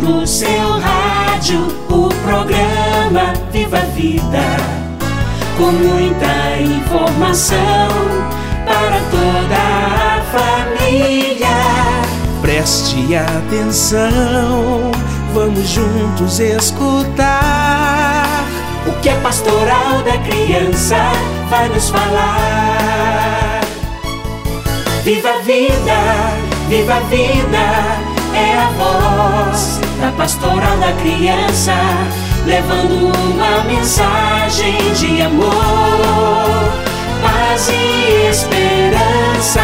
no seu rádio o programa Viva a Vida, com muita informação para toda a família. Preste atenção, vamos juntos escutar o que a Pastoral da Criança vai nos falar. Viva a vida, viva a vida, é a voz da Pastoral da Criança, levando uma mensagem de amor, paz e esperança.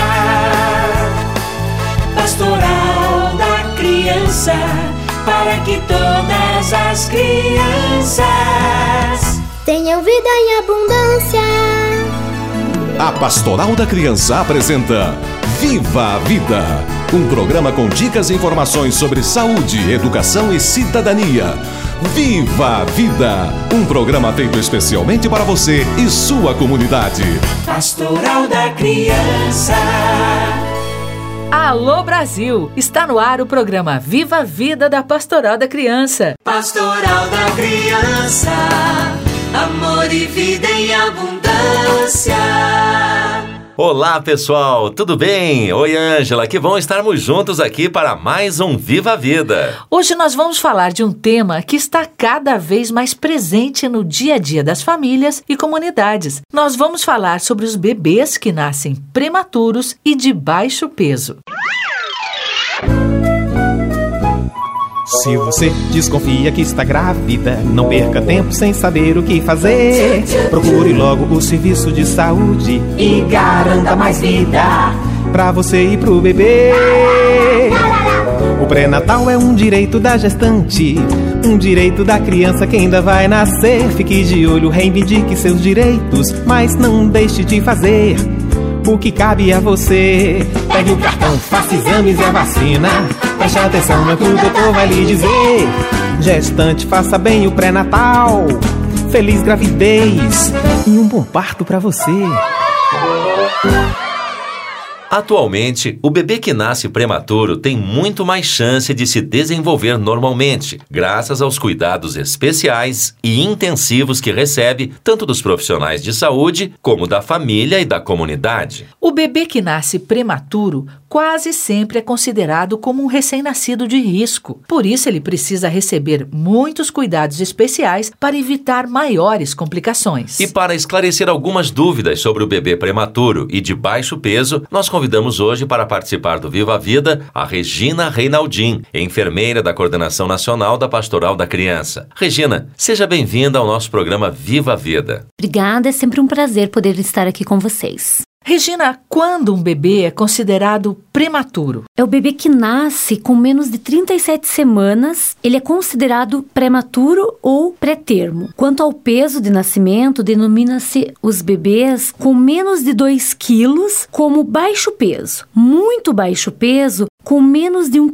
Pastoral da Criança, para que todas as crianças tenham vida em abundância. A Pastoral da Criança apresenta Viva a Vida, um programa com dicas e informações sobre saúde, educação e cidadania. Viva a Vida, um programa feito especialmente para você e sua comunidade. Pastoral da Criança. Alô Brasil! Está no ar o programa Viva a Vida da Pastoral da Criança. Pastoral da Criança, amor e vida em abundância. Olá pessoal, tudo bem? Oi Ângela, que bom estarmos juntos aqui para mais um Viva a Vida. Hoje nós vamos falar de um tema que está cada vez mais presente no dia a dia das famílias e comunidades. Nós vamos falar sobre os bebês que nascem prematuros e de baixo peso. Se você desconfia que está grávida, não perca tempo sem saber o que fazer. Procure logo o serviço de saúde e garanta mais vida pra você e pro bebê. O pré-natal é um direito da gestante, um direito da criança que ainda vai nascer. Fique de olho, reivindique seus direitos, mas não deixe de fazer o que cabe a você. Pegue o cartão, faça exames e a vacina. Preste atenção no que o doutor vai lhe dizer. Gestante, faça bem o pré-natal. Feliz gravidez e um bom parto pra você. Atualmente, o bebê que nasce prematuro tem muito mais chance de se desenvolver normalmente, graças aos cuidados especiais e intensivos que recebe, tanto dos profissionais de saúde, como da família e da comunidade. O bebê que nasce prematuro quase sempre é considerado como um recém-nascido de risco. Por isso, ele precisa receber muitos cuidados especiais para evitar maiores complicações. E para esclarecer algumas dúvidas sobre o bebê prematuro e de baixo peso, nós convidamos hoje para participar do Viva a Vida a Regina Reinaldin, enfermeira da Coordenação Nacional da Pastoral da Criança. Regina, seja bem-vinda ao nosso programa Viva a Vida. Obrigada, é sempre um prazer poder estar aqui com vocês. Regina, quando um bebê é considerado prematuro? É o bebê que nasce com menos de 37 semanas, ele é considerado prematuro ou pré-termo. Quanto ao peso de nascimento, denomina-se os bebês com menos de 2 quilos como baixo peso. Muito baixo peso com menos de 1,5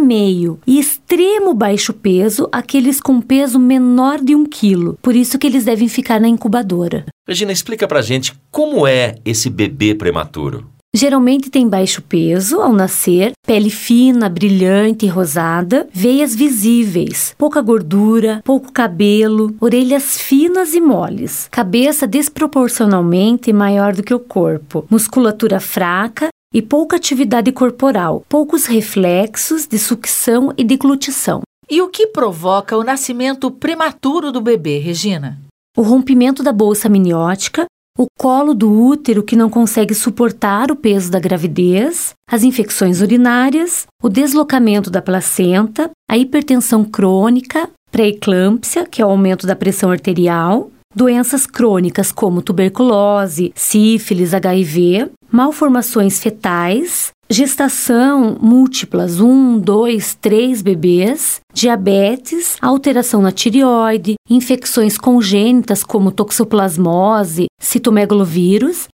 kg e extremo baixo peso, aqueles com peso menor de 1 quilo. Por isso que eles devem ficar na incubadora. Regina, explica pra gente como é esse bebê prematuro. Geralmente tem baixo peso ao nascer, pele fina, brilhante e rosada, veias visíveis, pouca gordura, pouco cabelo, orelhas finas e moles, cabeça desproporcionalmente maior do que o corpo, musculatura fraca e pouca atividade corporal, poucos reflexos de sucção e deglutição. E o que provoca o nascimento prematuro do bebê, Regina? O rompimento da bolsa amniótica, o colo do útero que não consegue suportar o peso da gravidez, as infecções urinárias, o deslocamento da placenta, a hipertensão crônica, pré-eclâmpsia, que é o aumento da pressão arterial, doenças crônicas como tuberculose, sífilis, HIV, malformações fetais, gestação múltiplas, 1, 2, 3 bebês, diabetes, alteração na tireoide, infecções congênitas como toxoplasmose, citomegalovírus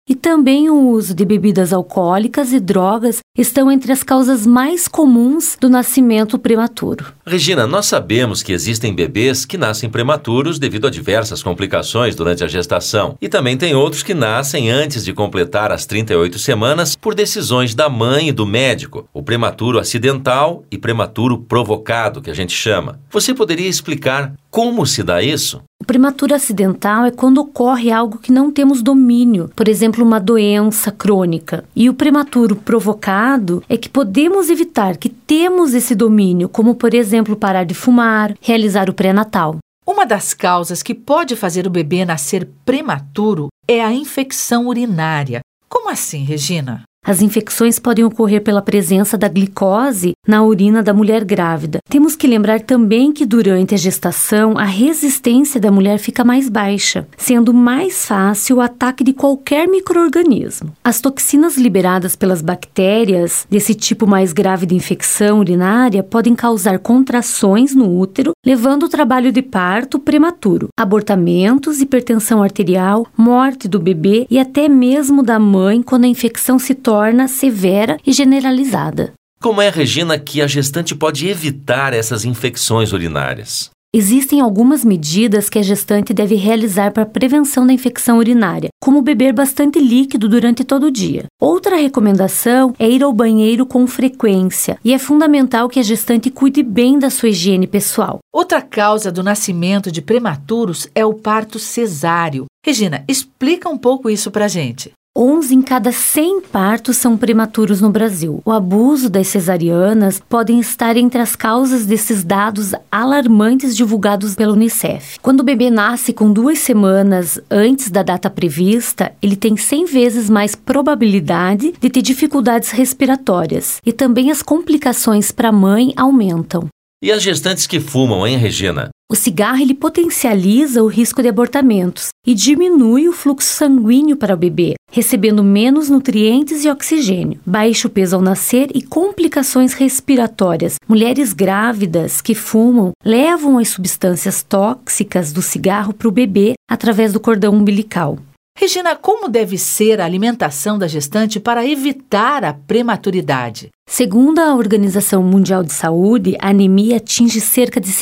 E também o uso de bebidas alcoólicas e drogas estão entre as causas mais comuns do nascimento prematuro. Regina, nós sabemos que existem bebês que nascem prematuros devido a diversas complicações durante a gestação. E também tem outros que nascem antes de completar as 38 semanas por decisões da mãe e do médico. O prematuro acidental e prematuro provocado, que a gente chama. Você poderia explicar como se dá isso? O prematuro acidental é quando ocorre algo que não temos domínio, por exemplo, uma doença crônica. E o prematuro provocado é que podemos evitar, que temos esse domínio, como, por exemplo, parar de fumar, realizar o pré-natal. Uma das causas que pode fazer o bebê nascer prematuro é a infecção urinária. Como assim, Regina? As infecções podem ocorrer pela presença da glicose na urina da mulher grávida. Temos que lembrar também que durante a gestação a resistência da mulher fica mais baixa, sendo mais fácil o ataque de qualquer micro-organismo. As toxinas liberadas pelas bactérias desse tipo mais grave de infecção urinária podem causar contrações no útero, levando ao trabalho de parto prematuro, abortamentos, hipertensão arterial, morte do bebê e até mesmo da mãe quando a infecção se torna severa e generalizada. Como é, Regina, que a gestante pode evitar essas infecções urinárias? Existem algumas medidas que a gestante deve realizar para a prevenção da infecção urinária, como beber bastante líquido durante todo o dia. Outra recomendação é ir ao banheiro com frequência, e é fundamental que a gestante cuide bem da sua higiene pessoal. Outra causa do nascimento de prematuros é o parto cesáreo. Regina, explica um pouco isso pra gente. 11 em cada 100 partos são prematuros no Brasil. O abuso das cesarianas podem estar entre as causas desses dados alarmantes divulgados pela Unicef. Quando o bebê nasce com 2 semanas antes da data prevista, ele tem 100 vezes mais probabilidade de ter dificuldades respiratórias. E também as complicações para a mãe aumentam. E as gestantes que fumam, hein, Regina? O cigarro ele potencializa o risco de abortamentos e diminui o fluxo sanguíneo para o bebê, recebendo menos nutrientes e oxigênio, baixo peso ao nascer e complicações respiratórias. Mulheres grávidas que fumam levam as substâncias tóxicas do cigarro para o bebê através do cordão umbilical. Regina, como deve ser a alimentação da gestante para evitar a prematuridade? Segundo a Organização Mundial de Saúde, a anemia atinge cerca de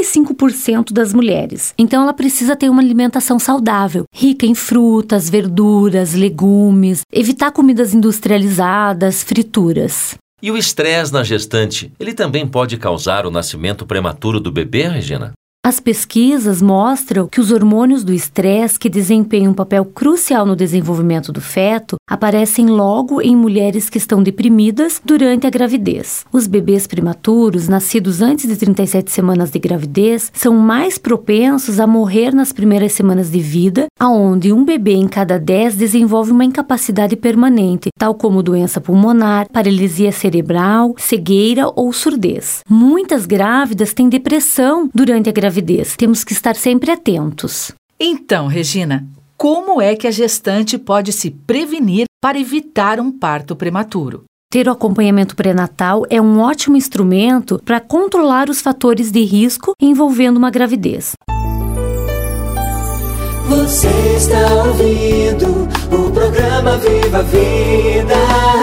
65% das mulheres. Então, ela precisa ter uma alimentação saudável, rica em frutas, verduras, legumes, evitar comidas industrializadas, frituras. E o estresse na gestante, ele também pode causar o nascimento prematuro do bebê, Regina? As pesquisas mostram que os hormônios do estresse, que desempenham um papel crucial no desenvolvimento do feto, aparecem logo em mulheres que estão deprimidas durante a gravidez. Os bebês prematuros, nascidos antes de 37 semanas de gravidez, são mais propensos a morrer nas primeiras semanas de vida, onde um bebê em cada 10 desenvolve uma incapacidade permanente, tal como doença pulmonar, paralisia cerebral, cegueira ou surdez. Muitas grávidas têm depressão durante a gravidez. Temos que estar sempre atentos. Então, Regina, como é que a gestante pode se prevenir para evitar um parto prematuro? Ter o acompanhamento pré-natal é um ótimo instrumento para controlar os fatores de risco envolvendo uma gravidez. Você está ouvindo o programa Viva a Vida.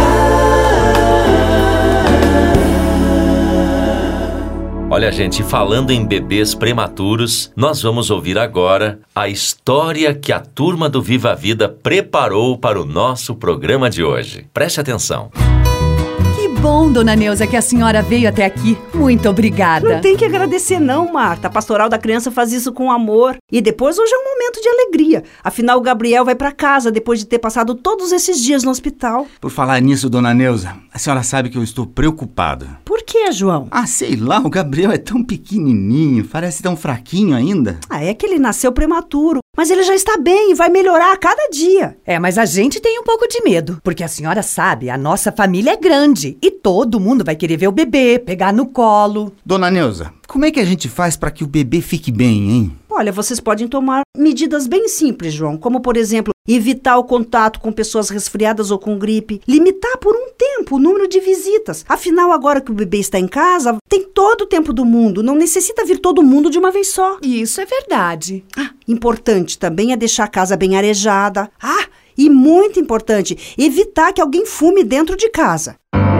Olha, gente, falando em bebês prematuros, nós vamos ouvir agora a história que a turma do Viva a Vida preparou para o nosso programa de hoje. Preste atenção. Que bom, dona Neuza, que a senhora veio até aqui. Muito obrigada. Não tem que agradecer não, Marta. A Pastoral da Criança faz isso com amor. E depois hoje é um momento de alegria. Afinal, o Gabriel vai para casa depois de ter passado todos esses dias no hospital. Por falar nisso, dona Neuza, a senhora sabe que eu estou preocupado. Por quê, João? Sei lá, o Gabriel é tão pequenininho, parece tão fraquinho ainda. É que ele nasceu prematuro, mas ele já está bem e vai melhorar a cada dia. Mas a gente tem um pouco de medo, porque a senhora sabe, a nossa família é grande e todo mundo vai querer ver o bebê, pegar no colo. Dona Neuza, como é que a gente faz para que o bebê fique bem, hein? Olha, vocês podem tomar medidas bem simples, João, como, por exemplo, evitar o contato com pessoas resfriadas ou com gripe, limitar por um tempo o número de visitas. Afinal, agora que o bebê está em casa, tem todo o tempo do mundo, não necessita vir todo mundo de uma vez só. Isso é verdade. Importante também é deixar a casa bem arejada. E muito importante, evitar que alguém fume dentro de casa.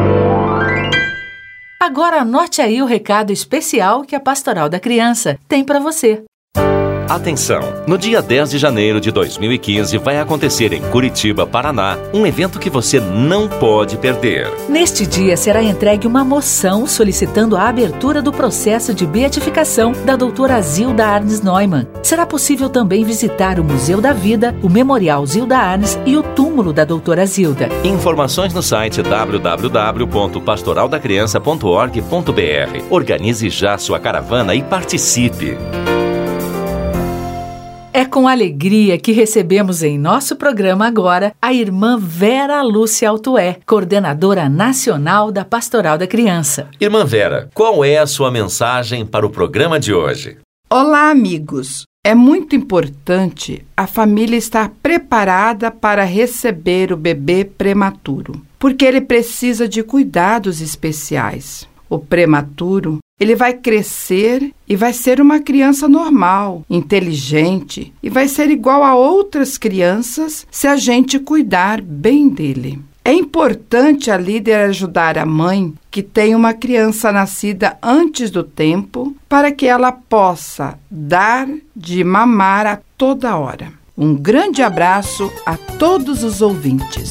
Agora anote aí o recado especial que a Pastoral da Criança tem para você. Atenção! No dia 10 de janeiro de 2015 vai acontecer em Curitiba, Paraná, um evento que você não pode perder. Neste dia será entregue uma moção solicitando a abertura do processo de beatificação da doutora Zilda Arnes Neumann. Será possível também visitar o Museu da Vida, o Memorial Zilda Arnes e o túmulo da doutora Zilda. Informações no site www.pastoraldacriança.org.br. Organize já sua caravana e participe! É com alegria que recebemos em nosso programa agora a irmã Vera Lúcia Altué, coordenadora nacional da Pastoral da Criança. Irmã Vera, qual é a sua mensagem para o programa de hoje? Olá, amigos! É muito importante a família estar preparada para receber o bebê prematuro, porque ele precisa de cuidados especiais. O prematuro, ele vai crescer e vai ser uma criança normal, inteligente e vai ser igual a outras crianças se a gente cuidar bem dele. É importante a líder ajudar a mãe que tem uma criança nascida antes do tempo para que ela possa dar de mamar a toda hora. Um grande abraço a todos os ouvintes.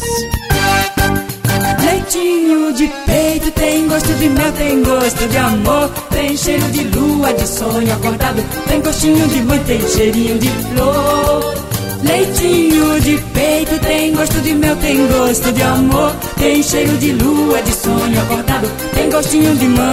Leitinho de peito tem gosto de mel, tem gosto de amor, tem cheiro de lua, de sonho acordado, tem gostinho de mãe, tem cheirinho de flor. Leitinho de peito tem gosto de mel, tem gosto de amor, tem cheiro de lua, de sonho acordado, tem gostinho de mãe,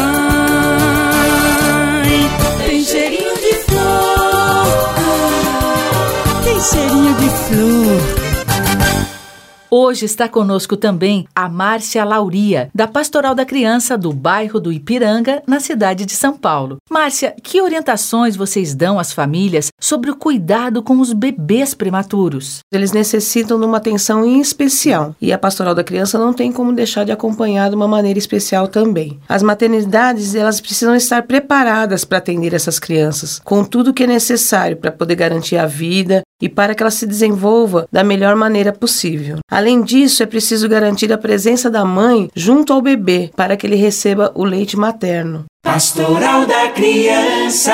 tem cheirinho de flor, tem cheirinho de flor. Hoje está conosco também a Márcia Lauria, da Pastoral da Criança do bairro do Ipiranga, na cidade de São Paulo. Márcia, que orientações vocês dão às famílias sobre o cuidado com os bebês prematuros? Eles necessitam de uma atenção em especial e a Pastoral da Criança não tem como deixar de acompanhar de uma maneira especial também. As maternidades, elas precisam estar preparadas para atender essas crianças, com tudo que é necessário para poder garantir a vida e para que ela se desenvolva da melhor maneira possível. Além disso, é preciso garantir a presença da mãe junto ao bebê para que ele receba o leite materno. Pastoral da Criança.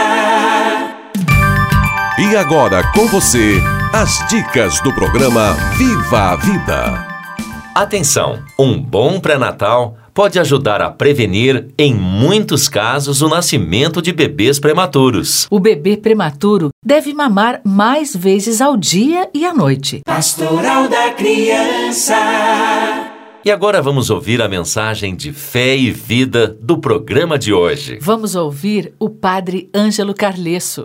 E agora com você, as dicas do programa Viva a Vida. Atenção! Um bom pré-natal pode ajudar a prevenir, em muitos casos, o nascimento de bebês prematuros. O bebê prematuro deve mamar mais vezes ao dia e à noite. Pastoral da Criança. E agora vamos ouvir a mensagem de fé e vida do programa de hoje. Vamos ouvir o Padre Ângelo Carlesso.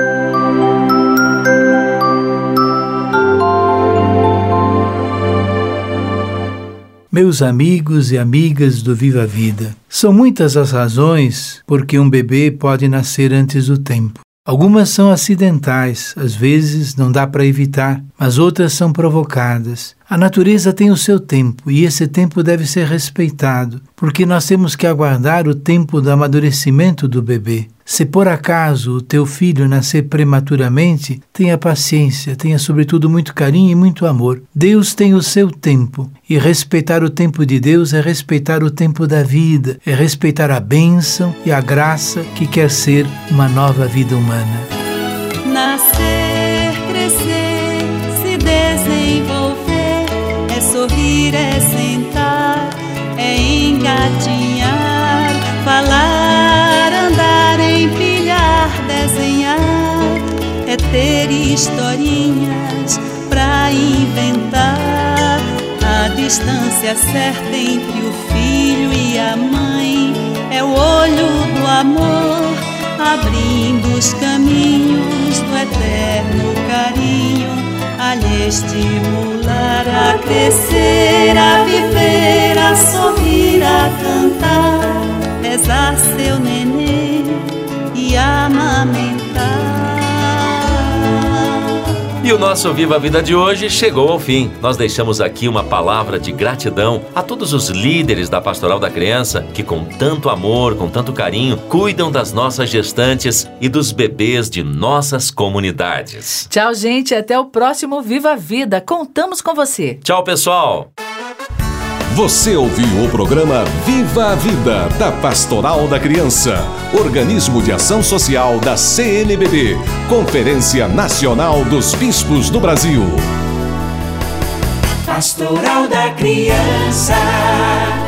Meus amigos e amigas do Viva a Vida, são muitas as razões por que um bebê pode nascer antes do tempo. Algumas são acidentais, às vezes não dá para evitar, mas outras são provocadas. A natureza tem o seu tempo e esse tempo deve ser respeitado, porque nós temos que aguardar o tempo do amadurecimento do bebê. Se por acaso o teu filho nascer prematuramente, tenha paciência, tenha sobretudo muito carinho e muito amor. Deus tem o seu tempo e respeitar o tempo de Deus é respeitar o tempo da vida, é respeitar a bênção e a graça que quer ser uma nova vida humana. Nascer, crescer, se desenvolver, é sorrir, é sentar, é engatinhar, falar, andar, empilhar, desenhar, é ter historinhas pra inventar. A distância certa entre o filho e a mãe é o olho do amor, abrindo os caminhos do eterno carinho, a lhe estimular a crescer, a viver, a sorrir, a cantar, rezar seu nenê e amamentar. E o nosso Viva a Vida de hoje chegou ao fim. Nós deixamos aqui uma palavra de gratidão a todos os líderes da Pastoral da Criança que com tanto amor, com tanto carinho, cuidam das nossas gestantes e dos bebês de nossas comunidades. Tchau, gente. Até o próximo Viva a Vida. Contamos com você. Tchau, pessoal. Você ouviu o programa Viva a Vida, da Pastoral da Criança, organismo de ação social da CNBB, Conferência Nacional dos Bispos do Brasil. Pastoral da Criança.